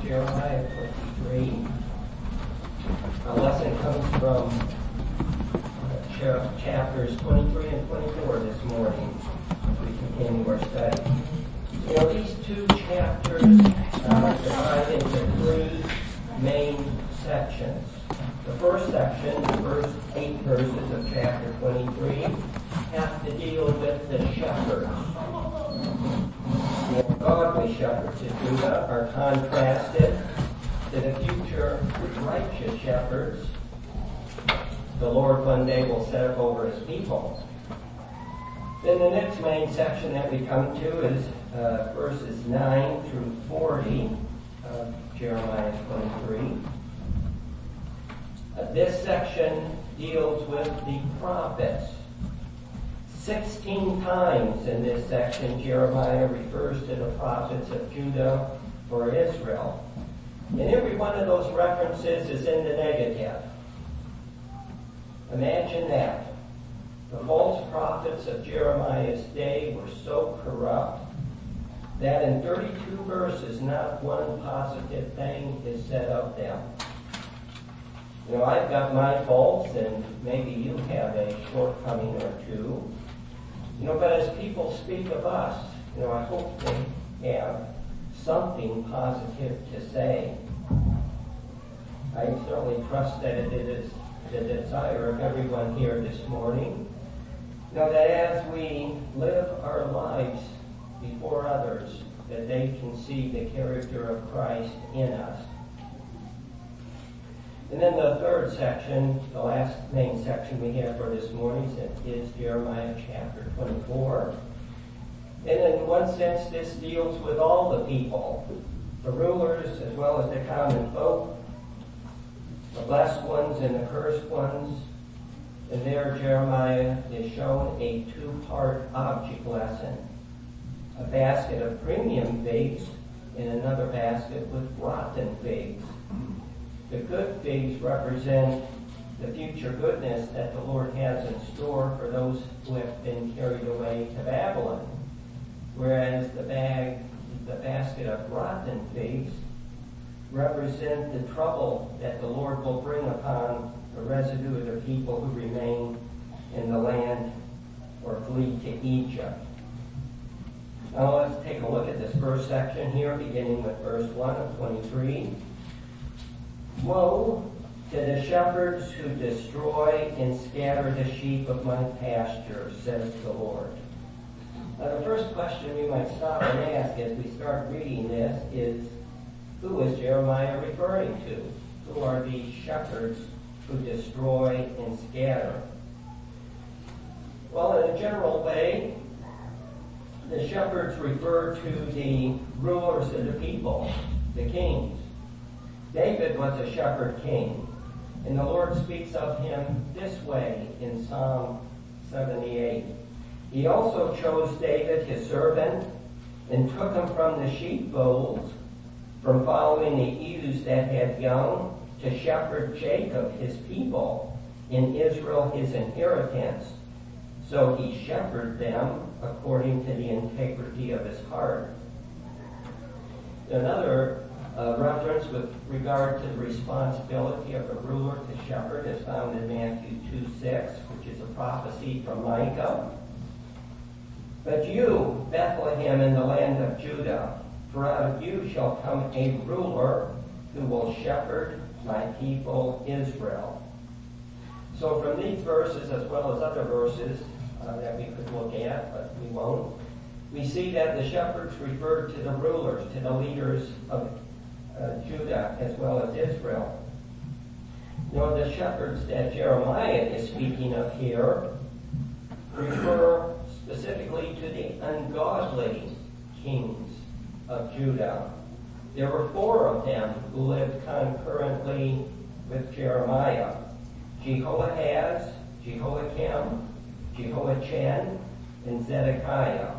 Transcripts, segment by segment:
Jeremiah 23. Our lesson comes from chapters 23 and 24 this morning as we continue our study. These two chapters divide into three main sections. The first section, the first 8 verses of chapter 23, have to deal with the shepherds. The godly shepherds of Judah are contrasted to the future righteous shepherds the Lord one day will set up over his people. Then the next main section that we come to is verses 9 through 40 of Jeremiah 23. This section deals with the prophets. 16 times in this section, Jeremiah refers to the prophets of Judah or Israel. And every one of those references is in the negative. Imagine that. The false prophets of Jeremiah's day were so corrupt that in 32 verses, not one positive thing is said of them. I've got my faults, and maybe you have a shortcoming or two. But as people speak of us, I hope they have something positive to say. I certainly trust that it is the desire of everyone here this morning, that as we live our lives before others, that they can see the character of Christ in us. And then the third section, the last main section we have for this morning, is Jeremiah chapter 24. And in one sense, this deals with all the people, the rulers as well as the common folk, the blessed ones and the cursed ones. And there Jeremiah is shown a 2-part object lesson. A basket of premium figs and another basket with rotten figs. The good figs represent the future goodness that the Lord has in store for those who have been carried away to Babylon. Whereas the basket of rotten figs represent the trouble that the Lord will bring upon the residue of the people who remain in the land or flee to Egypt. Now let's take a look at this first section here, beginning with verse 1 of 23. Woe to the shepherds who destroy and scatter the sheep of my pasture, says the Lord. Now the first question we might stop and ask as we start reading this is, who is Jeremiah referring to? Who are these shepherds who destroy and scatter? Well, in a general way, the shepherds refer to the rulers of the people, the kings. David was a shepherd king, and the Lord speaks of him this way in Psalm 78. He also chose David, his servant, and took him from the sheepfolds, from following the ewes that had young, to shepherd Jacob, his people, in Israel, his inheritance. So he shepherded them according to the integrity of his heart. Another reference with regard to the responsibility of the ruler to shepherd is found in Matthew 2:6, which is a prophecy from Micah. But you, Bethlehem, in the land of Judah, for out of you shall come a ruler who will shepherd my people Israel. So from these verses, as well as other verses that we could look at, but we won't, we see that the shepherds refer to the rulers, to the leaders of Judah as well as Israel. The shepherds that Jeremiah is speaking of here refer specifically to the ungodly kings of Judah. There were 4 of them who lived concurrently with Jeremiah: Jehoahaz, Jehoiakim, Jehoiachin, and Zedekiah.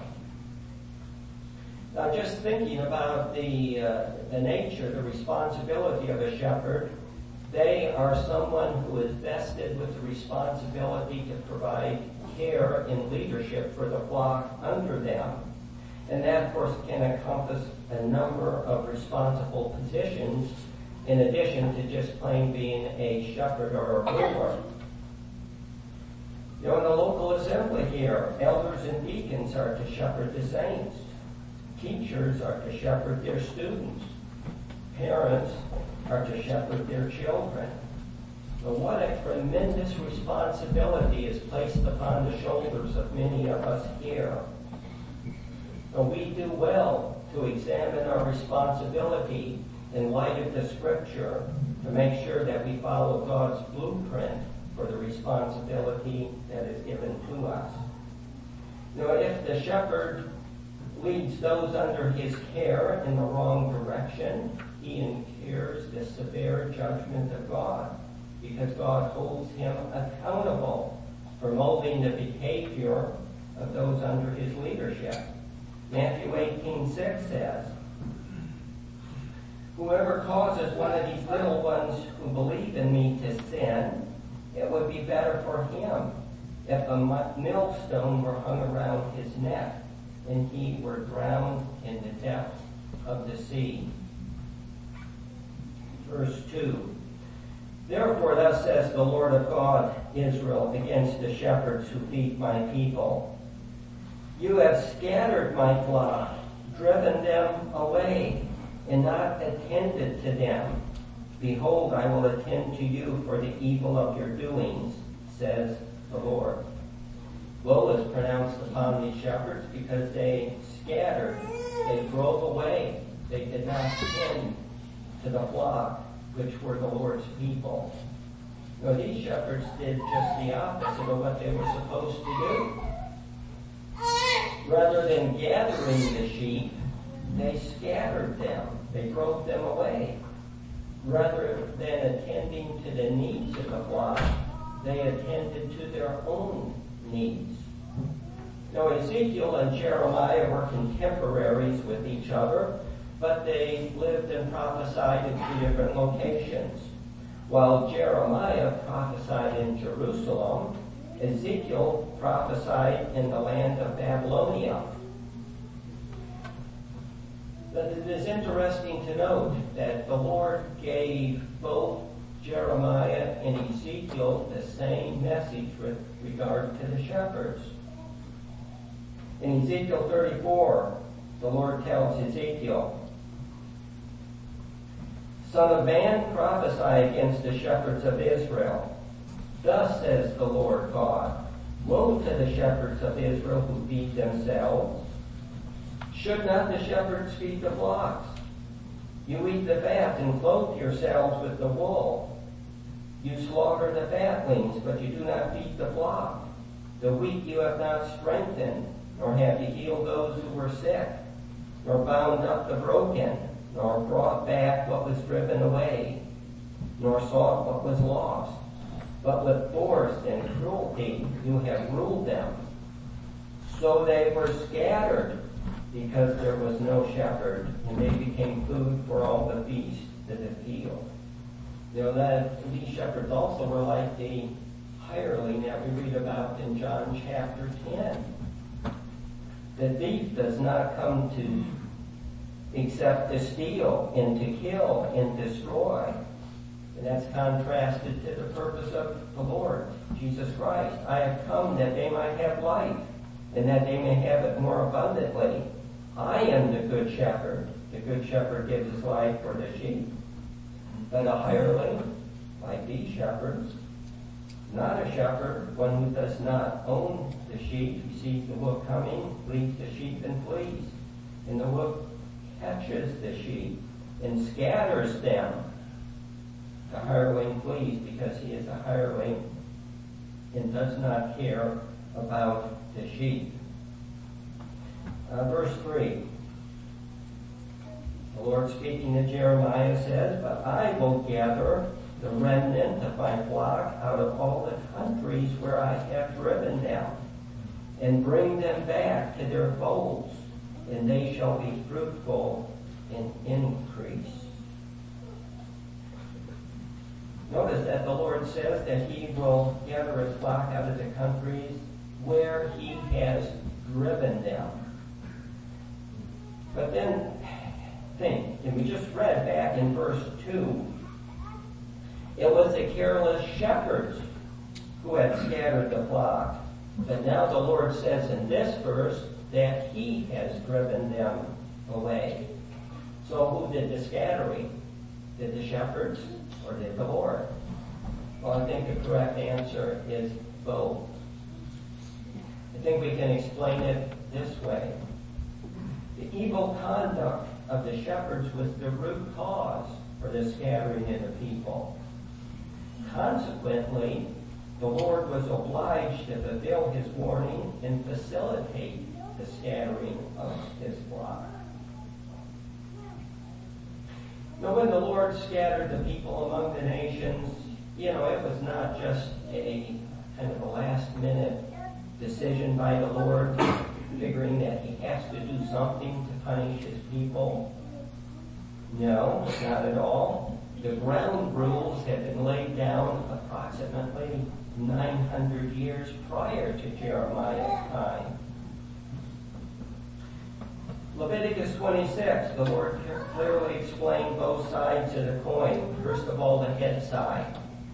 Now, just thinking about the nature, the responsibility of a shepherd, they are someone who is vested with the responsibility to provide care and leadership for the flock under them. And that, of course, can encompass a number of responsible positions in addition to just plain being a shepherd or a ruler. In the local assembly here, elders and deacons are to shepherd the saints. Teachers are to shepherd their students. Parents are to shepherd their children. But what a tremendous responsibility is placed upon the shoulders of many of us here. But we do well to examine our responsibility in light of the Scripture to make sure that we follow God's blueprint for the responsibility that is given to us. If the shepherd leads those under his care in the wrong direction, he incurs the severe judgment of God, because God holds him accountable for molding the behavior of those under his leadership. Matthew 18:6 says, "Whoever causes one of these little ones who believe in me to sin, it would be better for him if a millstone were hung around his neck and he were drowned in the depths of the sea." Verse 2, "Therefore thus says the Lord of God, Israel, against the shepherds who feed my people. You have scattered my flock, driven them away, and not attended to them. Behold, I will attend to you for the evil of your doings, says the Lord." Woe is pronounced upon these shepherds because they scattered, they drove away, they did not tend to the flock, which were the Lord's people. These shepherds did just the opposite of what they were supposed to do. Rather than gathering the sheep, they scattered them. They drove them away. Rather than attending to the needs of the flock, they attended to their own needs. Ezekiel and Jeremiah were contemporaries with each other, but they lived and prophesied in two different locations. While Jeremiah prophesied in Jerusalem, Ezekiel prophesied in the land of Babylonia. But it is interesting to note that the Lord gave both Jeremiah and Ezekiel the same message with regard to the shepherds. In Ezekiel 34, the Lord tells Ezekiel, "Son of man, prophesy against the shepherds of Israel. Thus says the Lord God, woe to the shepherds of Israel who feed themselves. Should not the shepherds feed the flocks? You eat the fat and clothe yourselves with the wool. You slaughter the fatlings, but you do not feed the flock. The weak you have not strengthened, nor have you healed those who were sick, nor bound up the broken, nor brought back what was driven away, nor sought what was lost. But with force and cruelty you have ruled them. So they were scattered, because there was no shepherd, and they became food for all the beasts of the field." That these shepherds also were like the hireling that we read about in John chapter 10. The thief does not come to except to steal and to kill and destroy. And that's contrasted to the purpose of the Lord Jesus Christ. "I have come that they might have life, and that they may have it more abundantly. I am the good shepherd. The good shepherd gives his life for the sheep. But a hireling, like these shepherds, not a shepherd, one who does not own the sheep, he sees the wolf coming, leads the sheep and flees. And the wolf catches the sheep and scatters them. The hireling flees because he is a hireling and does not care about the sheep." Verse 3. The Lord speaking to Jeremiah says, "But I will gather the remnant of my flock out of all the countries where I have driven them, and bring them back to their folds, and they shall be fruitful and increase." Notice that the Lord says that he will gather his flock out of the countries where he has driven them. But then think, and we just read back in verse 2, it was the careless shepherds who had scattered the flock. But now the Lord says in this verse that He has driven them away. So who did the scattering? Did the shepherds or did the Lord? Well, I think the correct answer is both. I think we can explain it this way. The evil conduct of the shepherds was the root cause for the scattering of the people. Consequently, the Lord was obliged to fulfill His warning and facilitate the scattering of His flock. Now, when the Lord scattered the people among the nations, it was not just a kind of a last-minute decision by the Lord, figuring that He has to do something to punish His people. No, not at all. The ground rules had been laid down approximately 900 years prior to Jeremiah's time. Leviticus 26, the Lord clearly explained both sides of the coin. First of all, the head side.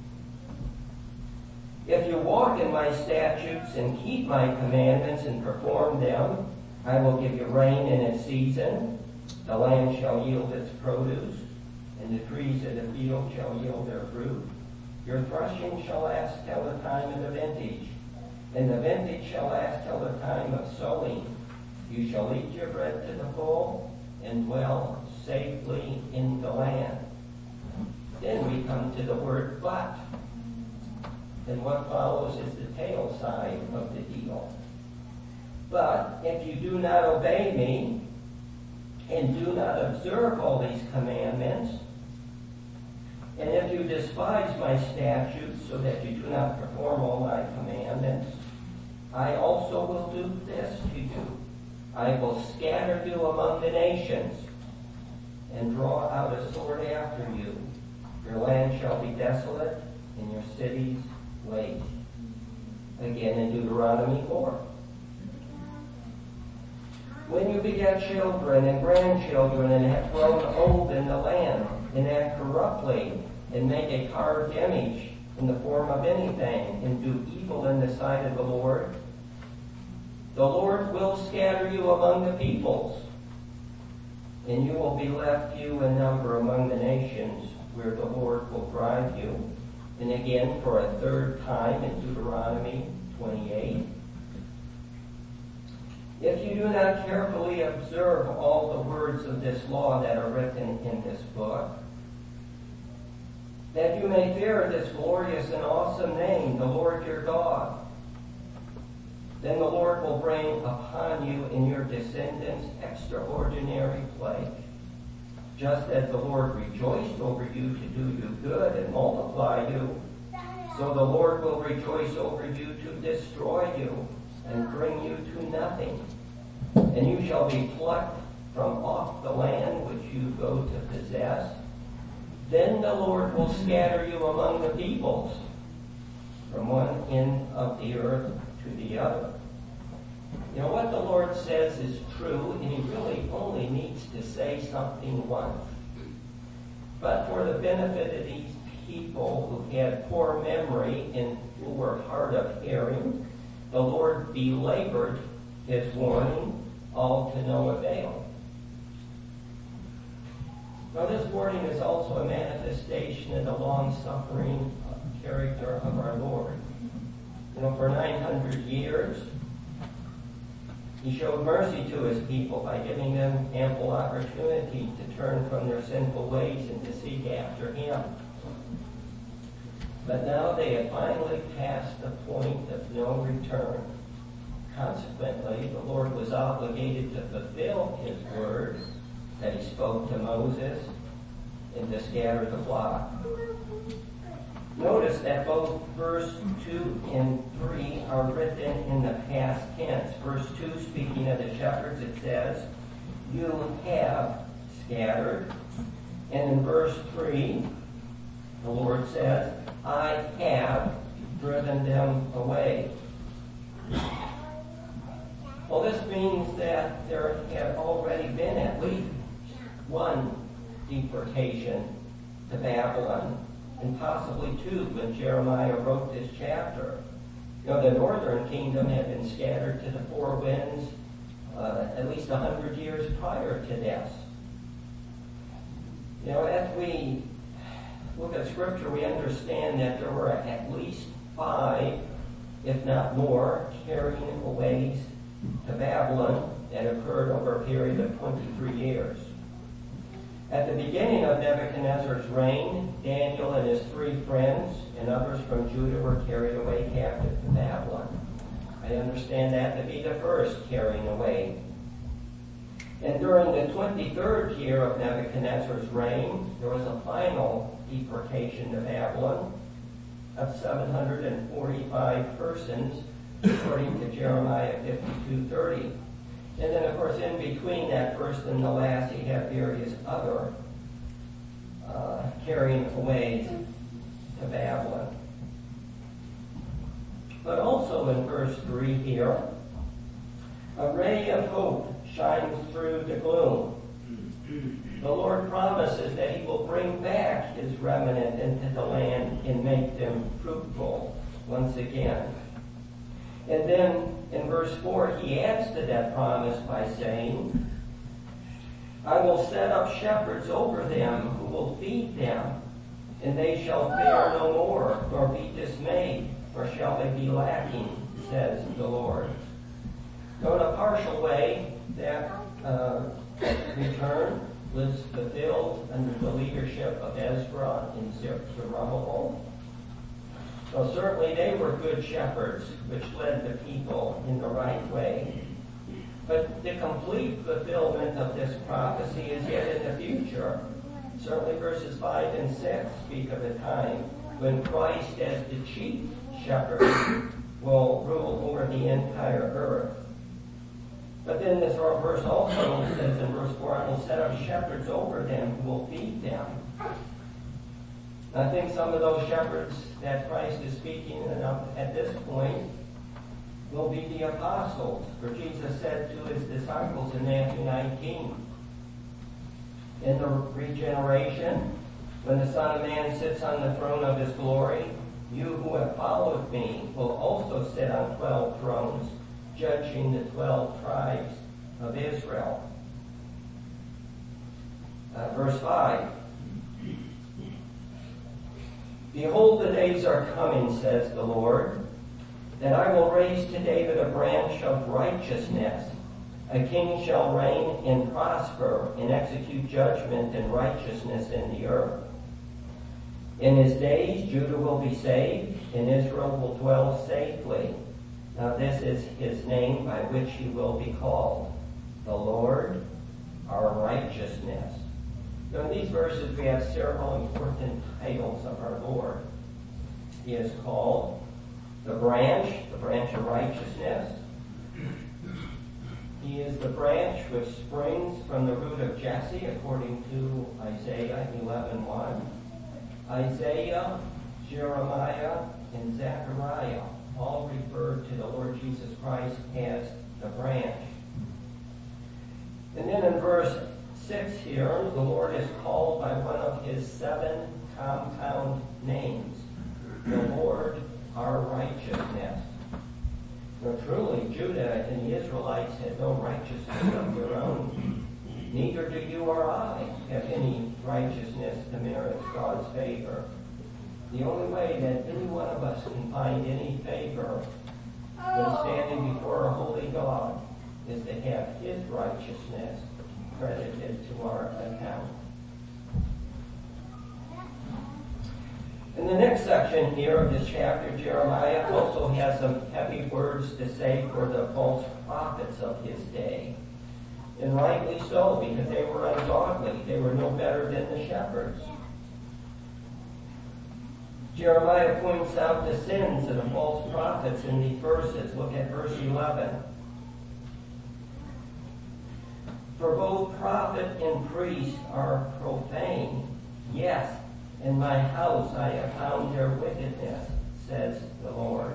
If you walk in my statutes and keep my commandments and perform them, I will give you rain in its season. The land shall yield its produce, and the trees of the field shall yield their fruit. Your threshing shall last till the time of the vintage, and the vintage shall last till the time of sowing. You shall eat your bread to the full, and dwell safely in the land. Then we come to the word but. And what follows is the tail side of the deal. But if you do not obey me, and do not observe all these commandments, and if you despise my statutes so that you do not perform all my commandments, I also will do this to you. I will scatter you among the nations and draw out a sword after you. Your land shall be desolate and your cities waste. Again in Deuteronomy 4. When you beget children and grandchildren and have grown old in the land and act corruptly and make a carved image in the form of anything and do evil in the sight of the Lord will scatter you among the peoples, and you will be left few in number among the nations where the Lord will drive you. And again for a third time in Deuteronomy 28. If you do not carefully observe all the words of this law that are written in this book, that you may fear this glorious and awesome name, the Lord your God, then the Lord will bring upon you and your descendants extraordinary plague. Just as the Lord rejoiced over you to do you good and multiply you, so the Lord will rejoice over you to destroy you and bring you to nothing. And you shall be plucked from off the land which you go to possess. Then the Lord will scatter you among the peoples, from one end of the earth to the other. What the Lord says is true, and He really only needs to say something once. But for the benefit of these people who had poor memory and who were hard of hearing, the Lord belabored His warning, all to no avail. Now, this warning is also a manifestation of the long-suffering character of our Lord. For 900 years, He showed mercy to His people by giving them ample opportunity to turn from their sinful ways and to seek after Him. But now they have finally passed the point of no return. Consequently, the Lord was obligated to fulfill His word that He spoke to Moses and to scatter the flock. Notice that both verse 2 and 3 are written in the past tense. Verse 2, speaking of the shepherds, it says, you have scattered. And in verse 3, the Lord says, I have driven them away. Well, this means that there had already been at least one deportation to Babylon, and possibly two when Jeremiah wrote this chapter. The northern kingdom had been scattered to the four winds at least 100 years prior to this. As we look at Scripture, we understand that there were at least 5, if not more, carrying aways to Babylon that occurred over a period of 23 years. At the beginning of Nebuchadnezzar's reign, Daniel and his 3 friends and others from Judah were carried away captive to Babylon. I understand that to be the first carrying away. And during the 23rd year of Nebuchadnezzar's reign, there was a final deportation to Babylon of 745 persons, according to Jeremiah 52:30. And then, of course, in between that first and the last, you have various other carrying away to Babylon. But also in verse 3 here, a ray of hope shines through the gloom. The Lord promises that He will bring back His remnant into the land and make them fruitful once again. And then in verse 4, He adds to that promise by saying, I will set up shepherds over them who will feed them, and they shall fear no more, nor be dismayed, nor shall they be lacking, says the Lord. So in a partial way, that return was fulfilled under the leadership of Ezra and Zerubbabel. So certainly they were good shepherds, which led the people in the right way. But the complete fulfillment of this prophecy is yet in the future. Certainly verses 5 and 6 speak of a time when Christ as the chief shepherd will rule over the entire earth. But then this verse also says in verse 4, I will set up shepherds over them who will feed them. I think some of those shepherds that Christ is speaking of at this point will be the apostles. For Jesus said to His disciples in Matthew 19, in the regeneration, when the Son of Man sits on the throne of His glory, you who have followed me will also sit on 12 thrones, judging the 12 tribes of Israel. Verse 5. Behold, the days are coming, says the Lord, that I will raise to David a branch of righteousness. A king shall reign and prosper and execute judgment and righteousness in the earth. In his days, Judah will be saved, and Israel will dwell safely. Now this is His name by which He will be called, the Lord, our righteousness. So in these verses we have several important titles of our Lord. He is called the branch of righteousness. He is the branch which springs from the root of Jesse, according to Isaiah 11:1. Isaiah, Jeremiah, and Zechariah all refer to the Lord Jesus Christ as the branch. And then in verse 6 here, the Lord is called by one of His 7 compound names, the Lord, our righteousness. Now truly, Judah and the Israelites had no righteousness of their own. Neither do you or I have any righteousness to merit God's favor. The only way that any one of us can find any favor when standing before a holy God is to have His righteousness credited to our account. In the next section here of this chapter, Jeremiah also has some heavy words to say for the false prophets of his day. And rightly so, because they were ungodly. They were no better than the shepherds. Jeremiah points out the sins of the false prophets in these verses. Look at verse 11. For both prophet and priest are profane. Yes, in my house I have found their wickedness, says the Lord.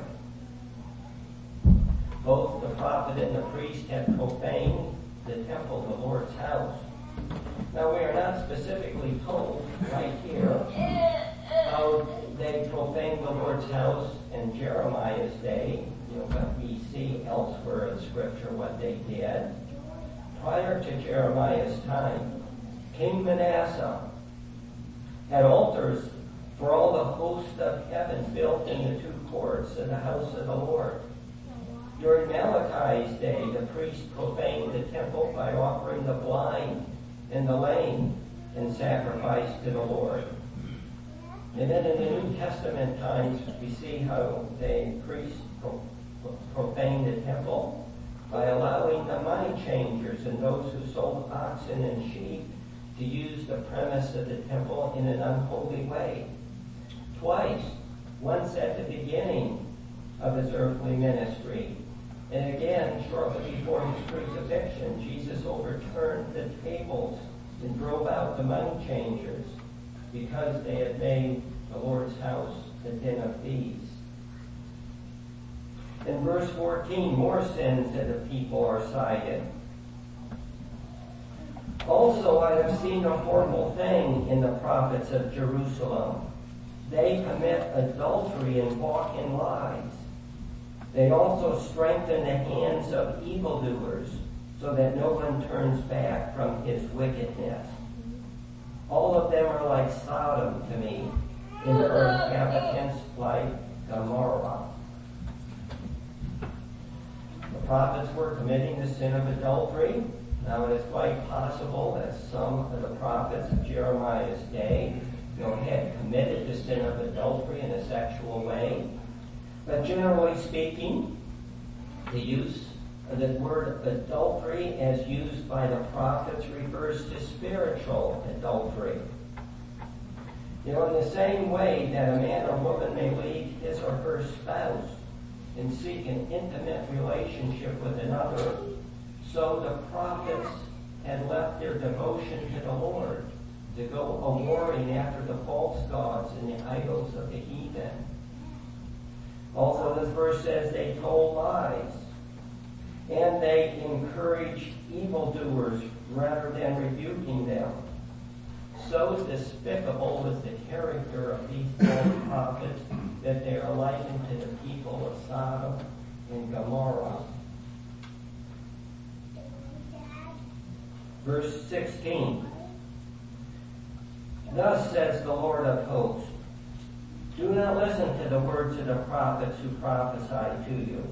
Both the prophet and the priest have profaned the temple, the Lord's house. Now, we are not specifically told right here how they profaned the Lord's house in Jeremiah's day, but we see elsewhere in Scripture what they did. Prior to Jeremiah's time, King Manasseh had altars for all the hosts of heaven built in the two courts of the house of the Lord. During Malachi's day, the priest profaned the temple by offering the blind and the lame in sacrifice to the Lord. And then in the New Testament times, we see how the priests profaned the temple by allowing the money changers and those who sold oxen and sheep to use the premise of the temple in an unholy way. Twice, once at the beginning of his earthly ministry, and again shortly before his crucifixion, Jesus overturned the tables and drove out the money changers because they had made the Lord's house a den of thieves. In verse 14, more sins of the people are cited. Also, I have seen a horrible thing in the prophets of Jerusalem. They commit adultery and walk in lies. They also strengthen the hands of evildoers, so that no one turns back from his wickedness. All of them are like Sodom to me, and her inhabitants like Gomorrah. The prophets were committing the sin of adultery. Now it is quite possible that some of the prophets of Jeremiah's day had committed the sin of adultery in a sexual way. But generally speaking, the use of the word adultery as used by the prophets refers to spiritual adultery. In the same way that a man or woman may leave his or her spouse and seek an intimate relationship with another, so the prophets had left their devotion to the Lord to go a-warring after the false gods and the idols of the heathen. Also, this verse says they told lies, and they encouraged evildoers rather than rebuking them. So despicable was the character of these false prophets that they are likened to the people of Sodom and Gomorrah. Verse 16. Thus says the Lord of hosts, do not listen to the words of the prophets who prophesy to you.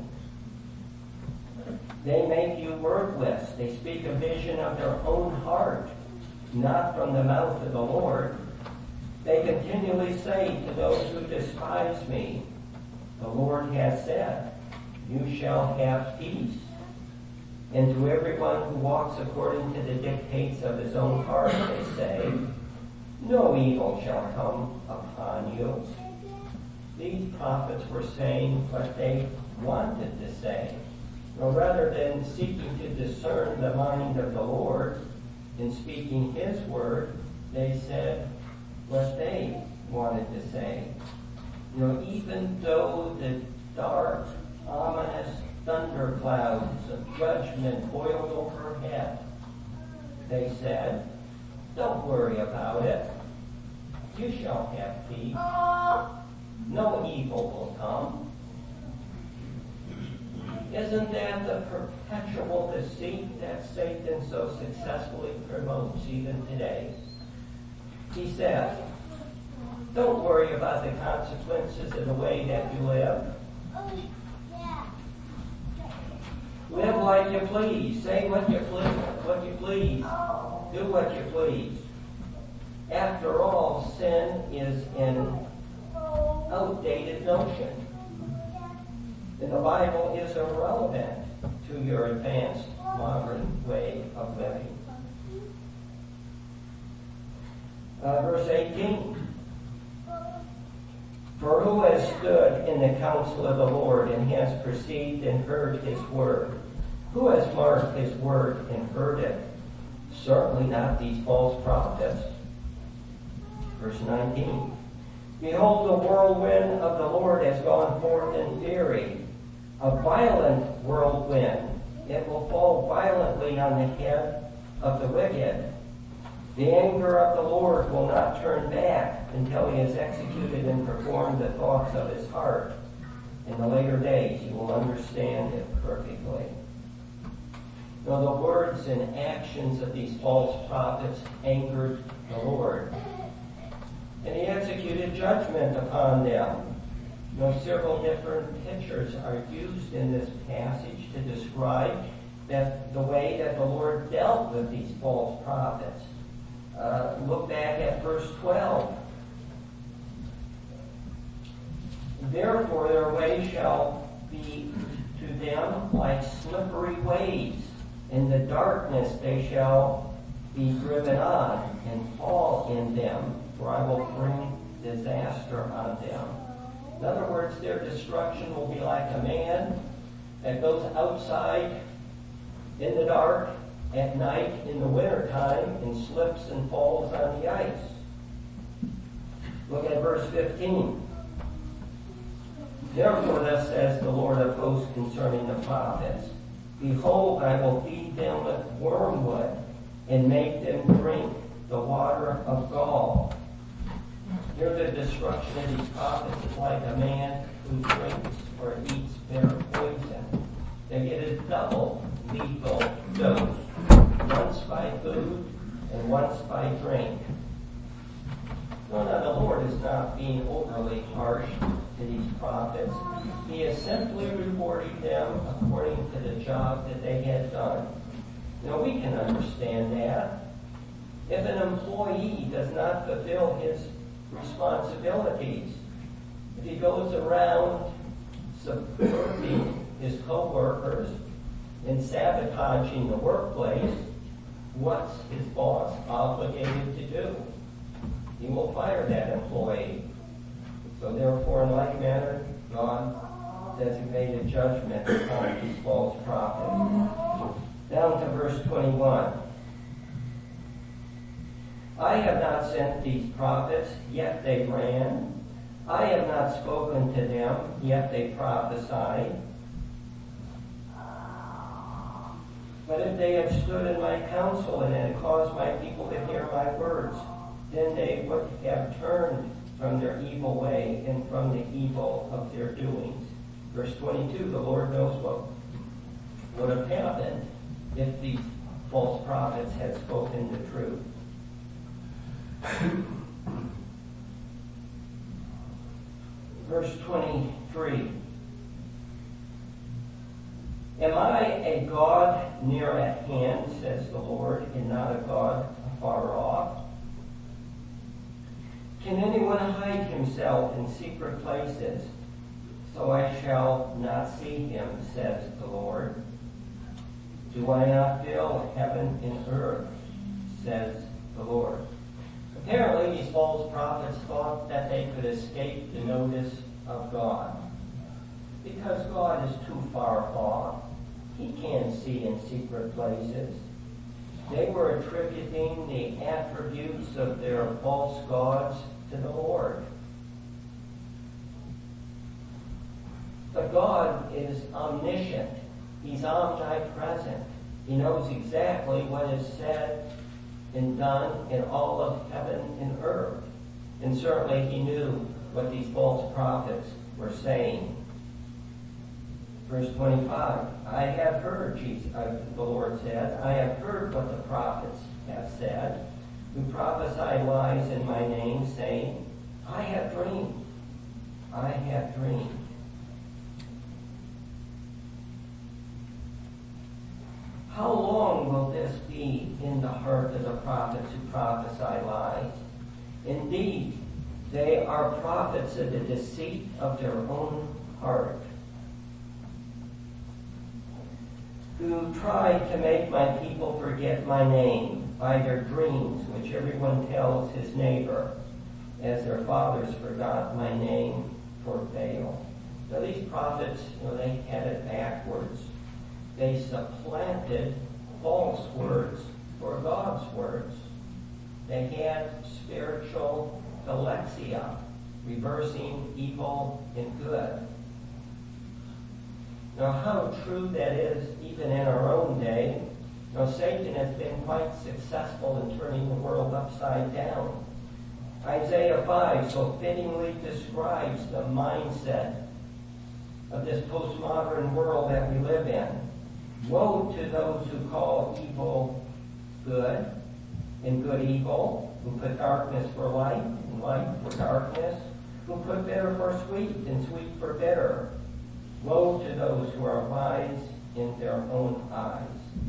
They make you worthless. They speak a vision of their own heart, not from the mouth of the Lord. They continually say to those who despise me, the Lord has said, you shall have peace. And to everyone who walks according to the dictates of his own heart, they say, no evil shall come upon you. These prophets were saying what they wanted to say. Rather than seeking to discern the mind of the Lord in speaking his word, they said what they wanted to say. Even though the dark, ominous thunderclouds of judgment boiled overhead, they said, don't worry about it. You shall have peace. No evil will come. Isn't that the perpetual deceit that Satan so successfully promotes even today? He says, don't worry about the consequences of the way that you live. Live like you please. Say what you please. Do what you please. After all, sin is an outdated notion. And the Bible is irrelevant to your advanced modern way of living. Verse 18. For who has stood in the counsel of the Lord and has perceived and heard his word? Who has marked his word and heard it? Certainly not these false prophets. Verse 19. Behold, the whirlwind of the Lord has gone forth in fury, a violent whirlwind. It will fall violently on the head of the wicked, The anger of the Lord will not turn back until he has executed and performed the thoughts of his heart. In the later days, you will understand it perfectly. Now, the words and actions of these false prophets angered the Lord, and he executed judgment upon them. Several different pictures are used in this passage to describe that the way that the Lord dealt with these false prophets. Look back at verse 12. Therefore their way shall be to them like slippery waves. In the darkness they shall be driven on and fall in them, for I will bring disaster on them. In other words, their destruction will be like a man that goes outside in the dark at night in the wintertime and slips and falls on the ice. Look at verse 15. Therefore thus says the Lord of hosts concerning the prophets, Behold, I will feed them with wormwood and make them drink the water of gall. Here the destruction of these prophets is like a man who drinks or eats their poison. They get a double lethal dose, once by food and once by drink. No, the Lord is not being overly harsh to these prophets. He is simply rewarding them according to the job that they had done. Now, we can understand that. If an employee does not fulfill his responsibilities, if he goes around subverting his co-workers and sabotaging the workplace, what's his boss obligated to do? He will fire that employee. So therefore, in like manner, God designated judgment upon these false prophets. Down to verse 21. I have not sent these prophets, yet they ran. I have not spoken to them, yet they prophesied. But if they had stood in my counsel and had caused my people to hear my words, then they would have turned from their evil way and from the evil of their doings. Verse 22, the Lord knows what would have happened if these false prophets had spoken the truth. Verse 23. Am I a God near at hand, says the Lord, and not a God afar off? Can anyone hide himself in secret places? So I shall not see him, says the Lord. Do I not fill heaven and earth, says the Lord. Apparently, these false prophets thought that they could escape the notice of God. Because God is too far off. He can't see in secret places. They were attributing the attributes of their false gods to the Lord. But God is omniscient. He's omnipresent. He knows exactly what is said and done in all of heaven and earth. And certainly he knew what these false prophets were saying. Verse 25, I have heard, the Lord said, I have heard what the prophets have said, who prophesy lies in my name, saying, I have dreamed. I have dreamed. How long will this be in the heart of the prophets who prophesy lies? Indeed, they are prophets of the deceit of their own heart, who try to make my people forget my name by their dreams, which everyone tells his neighbor, as their fathers forgot my name for Baal. Now these prophets, they had it backwards. They supplanted false words for God's words. They had spiritual alexia, reversing evil and good. Now, how true that is even in our own day Now, Satan has been quite successful in turning the world upside down. Isaiah 5 so fittingly describes the mindset of this postmodern world that we live in. Woe to those who call evil good and good evil, who put darkness for light and light for darkness, who put bitter for sweet and sweet for bitter. Woe to those who are wise in their own eyes.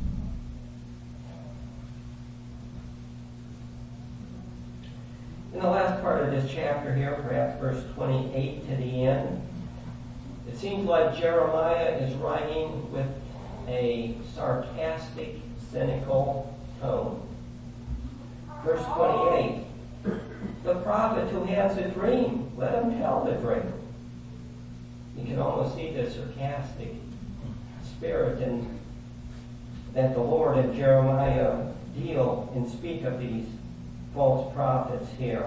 In the last part of this chapter here, perhaps verse 28 to the end, it seems like Jeremiah is writing with a sarcastic, cynical tone. Verse 28, the prophet who has a dream, let him tell the dream. You can almost see the sarcastic spirit in that the Lord and Jeremiah deal and speak of these false prophets here.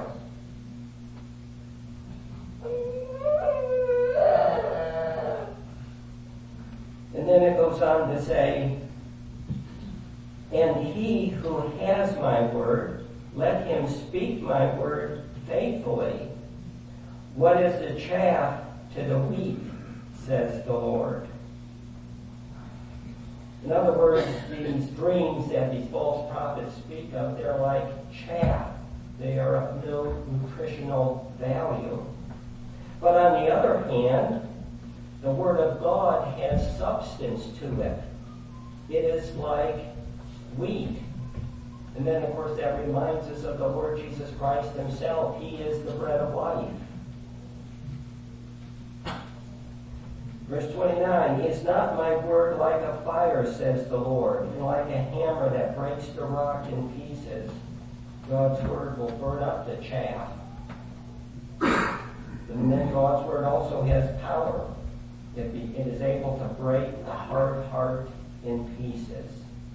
And then it goes on to say, and he who has my word, let him speak my word faithfully. What is the chaff to the wheat, says the Lord. In other words, these dreams that these false prophets speak of, they're like chaff. They are of no nutritional value. But on the other hand, the Word of God has substance to it. It is like wheat. And then, of course, that reminds us of the Lord Jesus Christ himself. He is the bread of life. Verse 29, is not my word like a fire, says the Lord, and like a hammer that breaks the rock in pieces? God's word will burn up the chaff. And then God's word also has power. It is able to break the hard heart in pieces.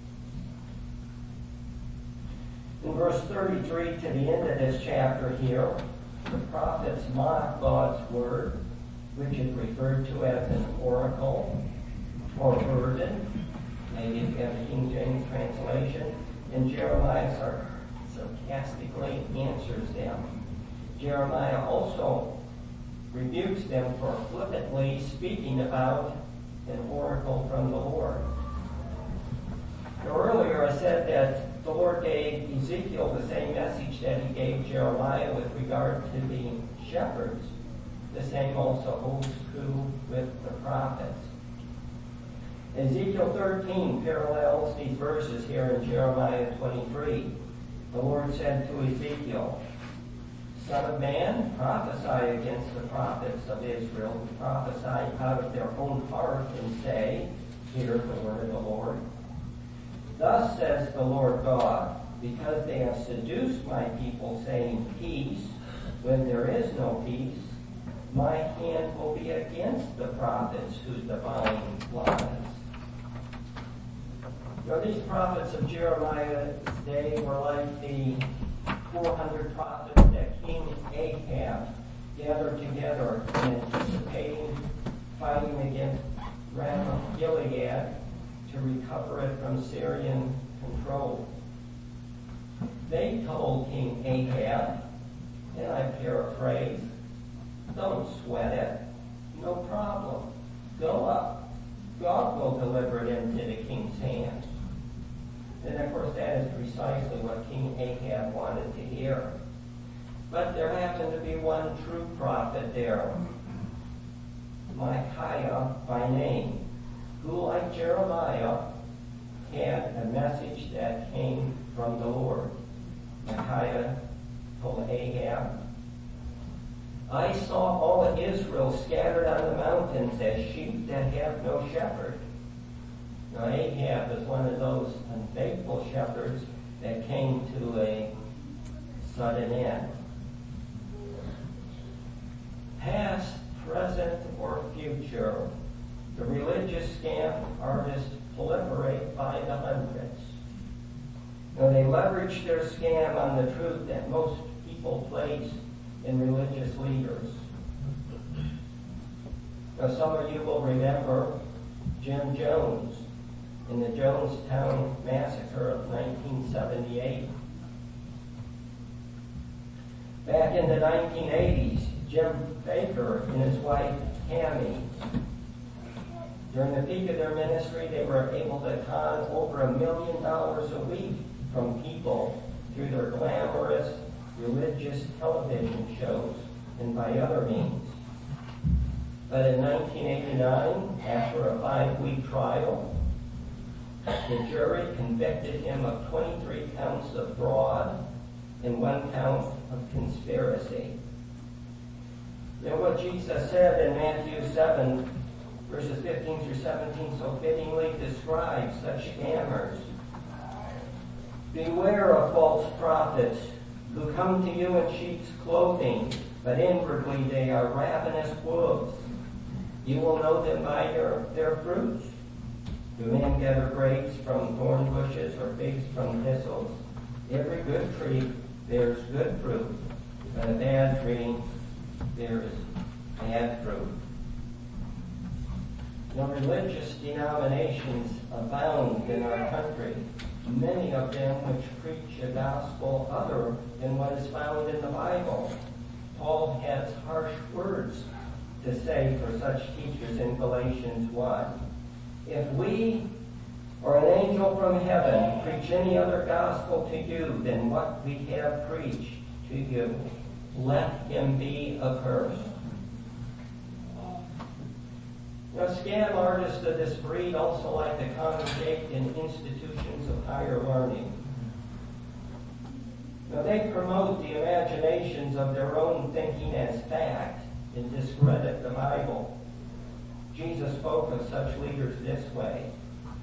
In verse 33 to the end of this chapter here, the prophets mock God's word, which is referred to as an oracle or burden. Maybe if you have a King James translation. And Jeremiah sarcastically answers them. Jeremiah also rebukes them for flippantly speaking about an oracle from the Lord. Now, earlier I said that the Lord gave Ezekiel the same message that he gave Jeremiah with regard to the shepherds. The same also holds true with the prophets. Ezekiel 13 parallels these verses here in Jeremiah 23. The Lord said to Ezekiel, Son of man, prophesy against the prophets of Israel who prophesy out of their own heart and say, Hear the word of the Lord. Thus says the Lord God, because they have seduced my people, saying peace, when there is no peace, my hand will be against the prophets who divine lies. Now, these prophets of Jeremiah's day were like the 400 prophets that King Ahab gathered together in anticipating fighting against Ramoth Gilead to recover it from Syrian control. They told King Ahab, and I paraphrase, don't sweat it. No problem. Go up. God will deliver it into the king's hands. And of course that is precisely what King Ahab wanted to hear. But there happened to be one true prophet there, Micaiah by name, who, like Jeremiah, had a message that came from the Lord. Micaiah told Ahab, I saw all of Israel scattered on the mountains as sheep that have no shepherd. Now Ahab is one of those unfaithful shepherds that came to a sudden end. Past, present, or future, the religious scam artists proliferate by the hundreds. Now they leverage their scam on the truth that most people place in religious leaders. Now some of you will remember Jim Jones, in the Jonestown Massacre of 1978. Back in the 1980s, Jim Baker and his wife, Tammy, during the peak of their ministry, they were able to con over $1 million a week from people through their glamorous religious television shows and by other means. But in 1989, after a 5-week trial, the jury convicted him of 23 counts of fraud and 1 count of conspiracy. You know what Jesus said in Matthew 7, verses 15 through 17, so fittingly describes such scammers. Beware of false prophets who come to you in sheep's clothing, but inwardly they are ravenous wolves. You will know them by their fruits. Do men gather grapes from thorn bushes or figs from thistles? Every good tree bears good fruit, but a bad tree bears bad fruit. Now, religious denominations abound in our country, many of them which preach a gospel other than what is found in the Bible. Paul has harsh words to say for such teachers in Galatians 1. If we or an angel from heaven preach any other gospel to you than what we have preached to you, let him be accursed. Now, scam artists of this breed also like to congregate in institutions of higher learning. Now, they promote the imaginations of their own thinking as fact and discredit the Bible. Jesus spoke of such leaders this way.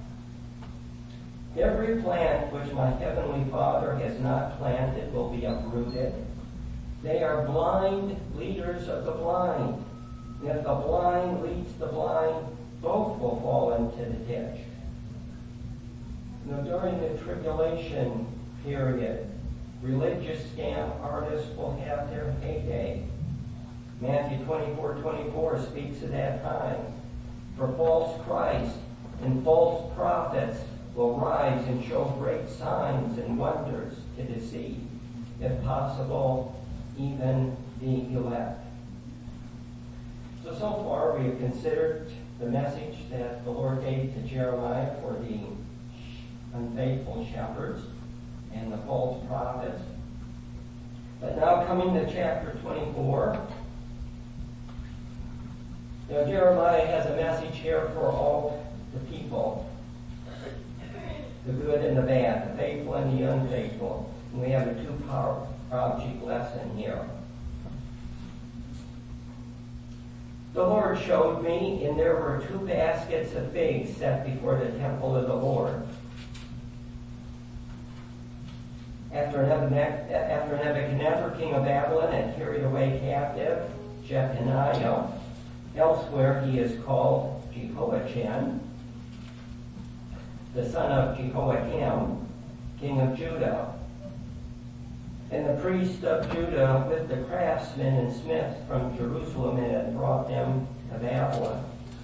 Every plant which my heavenly Father has not planted will be uprooted. They are blind leaders of the blind. If the blind leads the blind, both will fall into the ditch. Now, during the tribulation period, religious scam artists will have their heyday. Matthew 24:24 speaks of that time. For false Christ and false prophets will rise and show great signs and wonders to deceive, if possible, even the elect. So far we have considered the message that the Lord gave to Jeremiah for the unfaithful shepherds and the false prophets. But now coming to chapter 24, now Jeremiah has a message here for all the people, the good and the bad, the faithful and the unfaithful. And we have a two-part object lesson here. The Lord showed me, and there were 2 baskets of figs set before the temple of the Lord. After Nebuchadnezzar, king of Babylon, had carried away captive Jeconiah, elsewhere he is called Jehoiachin, the son of Jehoiakim, king of Judah. And the priest of Judah with the craftsmen and smiths from Jerusalem had brought them to Babylon.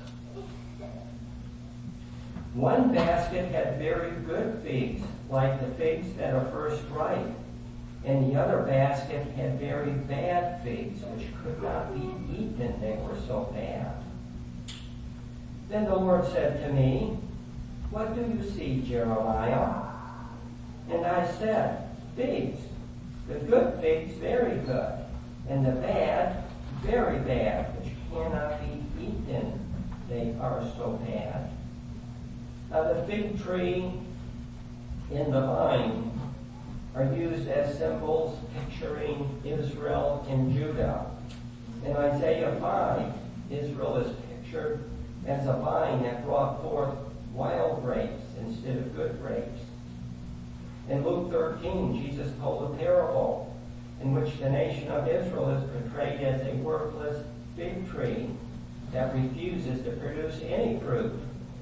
One basket had very good figs, like the figs that are first ripe, and the other basket had very bad figs, which could not be eaten, they were so bad. Then the Lord said to me, "What do you see, Jeremiah?" And I said, "Figs. The good figs, very good, and the bad, very bad, which cannot be eaten. They are so bad." Now the fig tree and the vine are used as symbols picturing Israel and Judah. In Isaiah 5, Israel is pictured as a vine that brought forth wild grapes instead of good grapes. In Luke 13, Jesus told a parable in which the nation of Israel is portrayed as a worthless fig tree that refuses to produce any fruit.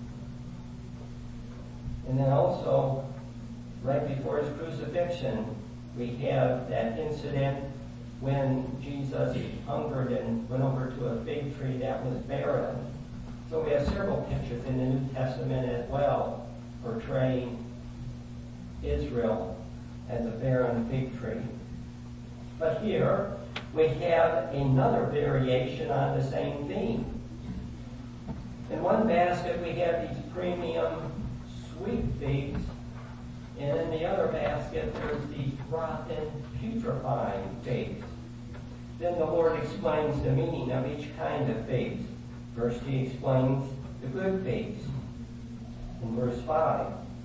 And then also, right before his crucifixion, we have that incident when Jesus hungered and went over to a fig tree that was barren. So we have several pictures in the New Testament as well portray Israel as a barren fig tree. But here we have another variation on the same theme. In one basket we have these premium sweet figs, and in the other basket there's these rotten, putrefying figs. Then the Lord explains the meaning of each kind of figs. First he explains the good figs. In verse 5,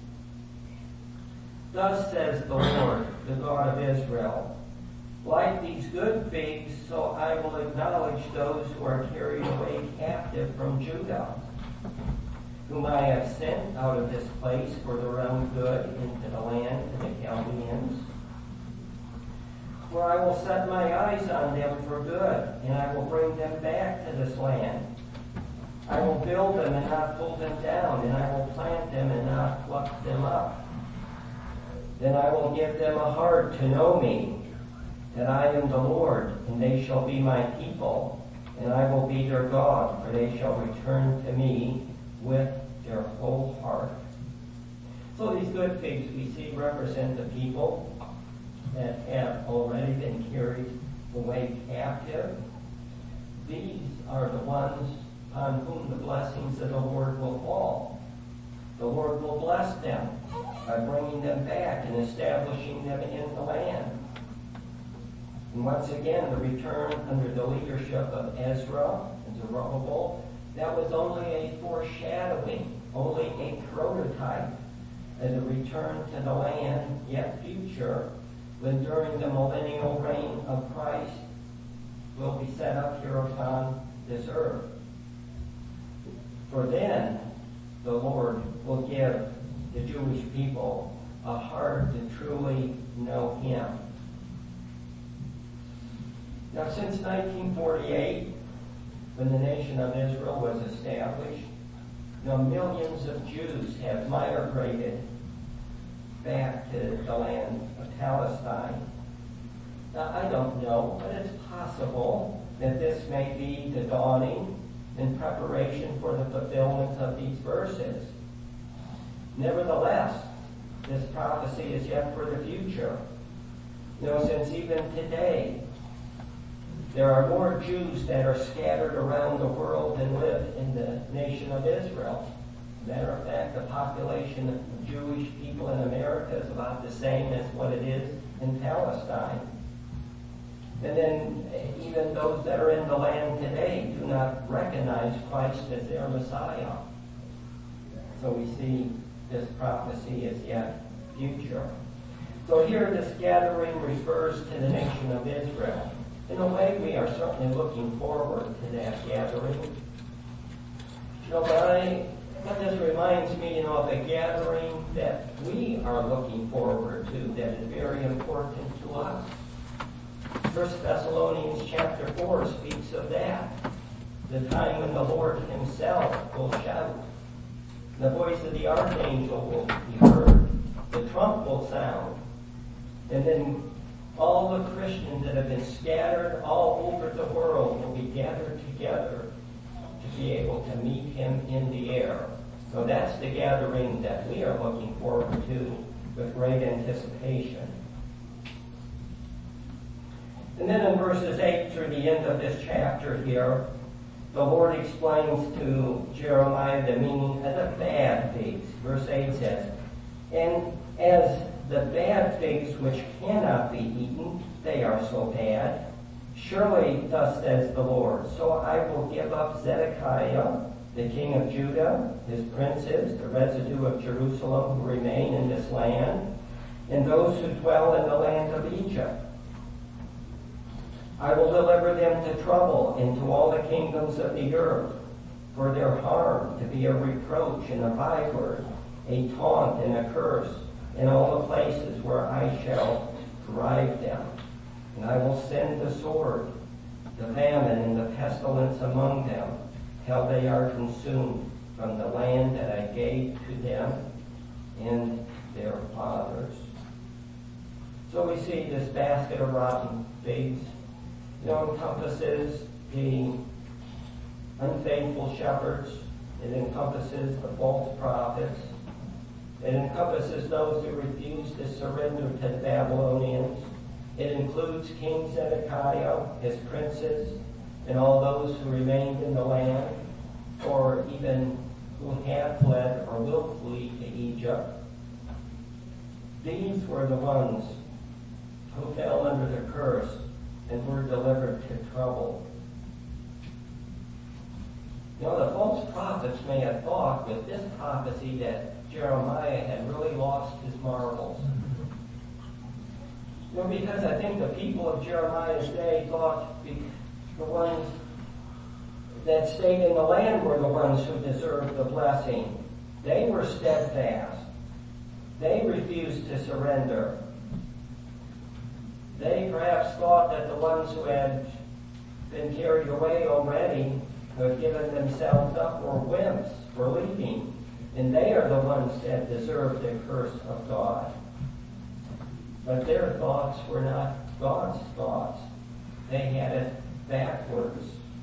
"Thus says the Lord, the God of Israel, like these good figs, so I will acknowledge those who are carried away captive from Judah, whom I have sent out of this place for their own good into the land of the Chaldeans. For I will set my eyes on them for good, and I will bring them back to this land. I will build them and not pull them down, and I will plant them and not pluck them up. Then I will give them a heart to know me, that I am the Lord, and they shall be my people, and I will be their God, for they shall return to me with their whole heart." So these good figs we see represent the people that have already been carried away captive. These are the ones on whom the blessings of the Lord will fall. The Lord will bless them by bringing them back and establishing them in the land. And once again, the return under the leadership of Ezra and Zerubbabel, that was only a foreshadowing, only a prototype of the return to the land, yet future, when during the millennial reign of Christ will be set up here upon this earth. For then the Lord will give the Jewish people a heart to truly know Him. Now, since 1948, when the nation of Israel was established, millions of Jews have migrated back to the land of Palestine. Now, I don't know, but it's possible that this may be the dawning in preparation for the fulfillment of these verses. Nevertheless, this prophecy is yet for the future. Since even today, there are more Jews that are scattered around the world than live in the nation of Israel. Matter of fact, the population of Jewish people in America is about the same as what it is in Palestine. And then even those that are in the land today do not recognize Christ as their Messiah. So we see this prophecy is yet future. So here this gathering refers to the nation of Israel. In a way, we are certainly looking forward to that gathering. But this reminds me, of a gathering that we are looking forward to that is very important to us. 1 Thessalonians chapter 4 speaks of that. The time when the Lord Himself will shout. The voice of the archangel will be heard. The trump will sound. And then all the Christians that have been scattered all over the world will be gathered together to be able to meet Him in the air. So that's the gathering that we are looking forward to with great anticipation. And then in verses 8 through the end of this chapter here, the Lord explains to Jeremiah the meaning of the bad figs. Verse 8 says, "And as the bad figs which cannot be eaten, they are so bad. Surely thus says the Lord, so I will give up Zedekiah, the king of Judah, his princes, the residue of Jerusalem who remain in this land, and those who dwell in the land of Egypt. I will deliver them to trouble and to all the kingdoms of the earth, for their harm to be a reproach and a byword, a taunt and a curse, in all the places where I shall drive them. And I will send the sword, the famine, and the pestilence among them, till they are consumed from the land that I gave to them and their fathers." So we see this basket of rotten figs, encompasses the unfaithful shepherds. It encompasses the false prophets. It encompasses those who refuse to surrender to the Babylonians. It includes King Zedekiah, his princes, and all those who remained in the land, or even who have fled or will flee to Egypt. These were the ones who fell under the curse and were delivered to trouble. You know, the false prophets may have thought with this prophecy that Jeremiah had really lost his marbles. You know, because I think the people of Jeremiah's day thought the ones that stayed in the land were the ones who deserved the blessing. They were steadfast. They refused to surrender. They perhaps thought that the ones who had been carried away already, who had given themselves up, were wimps, were leaving. And they are the ones that deserve the curse of God. But their thoughts were not God's thoughts. They had it backwards.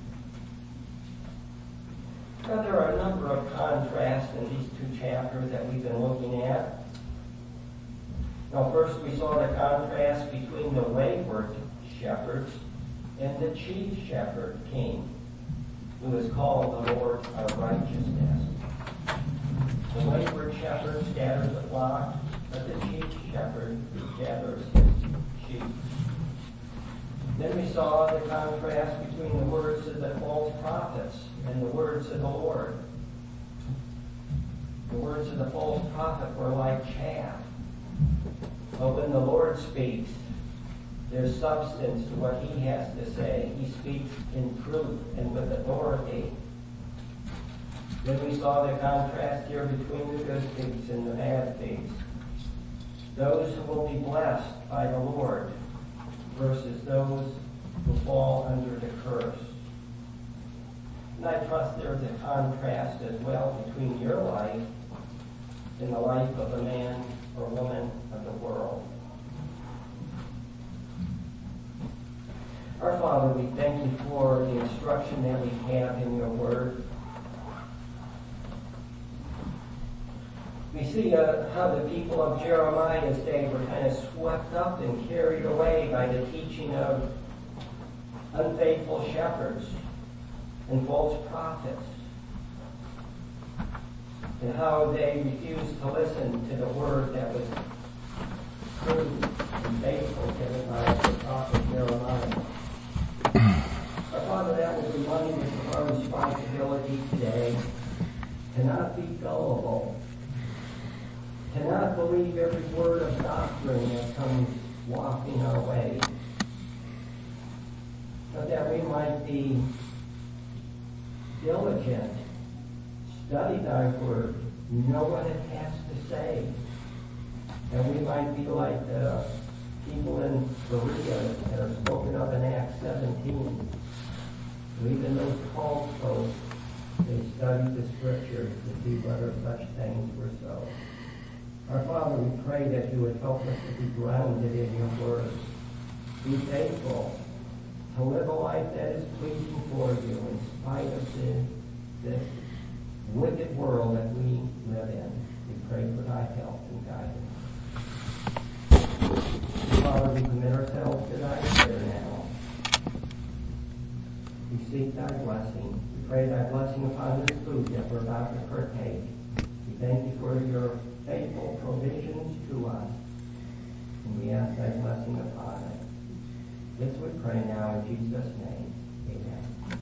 Now, there are a number of contrasts in these two chapters that we've been looking at. Now, first we saw the contrast between the wayward shepherds and the chief shepherd king, who is called the Lord of righteousness. The wayward shepherd scatters the flock, but the chief shepherd gathers his sheep. Then we saw the contrast between the words of the false prophets and the words of the Lord. The words of the false prophet were like chaff. But when the Lord speaks, there's substance to what he has to say. He speaks in truth and with authority. Then we saw the contrast here between the good figs and the bad figs. Those who will be blessed by the Lord versus those who fall under the curse. And I trust there's a contrast as well between your life and the life of a man or woman of the world. Our Father, we thank you for the instruction that we have in your word. We see how the people of Jeremiah's day were kind of swept up and carried away by the teaching of unfaithful shepherds and false prophets, and how they refused to listen to the word that was true and faithful given by the prophet Jeremiah. Our Father, that will remind us of our responsibility today to not be gullible, to not believe every word of doctrine that comes walking our way, but that we might be diligent, study thy word, know what it has to say, and we might be like the people in Berea that are spoken of in Acts 17. So even those called folks, they studied the scriptures to see whether such things were so. Our Father, we pray that you would help us to be grounded in your word. Be faithful to live a life that is pleasing for you in spite of this wicked world that we live in. We pray for thy help and guidance. Father, we commit ourselves to thy care now. We seek thy blessing. We pray thy blessing upon this food that we're about to partake. We thank you for your faithful provisions to us. And we ask thy blessing upon it. This we pray now in Jesus' name.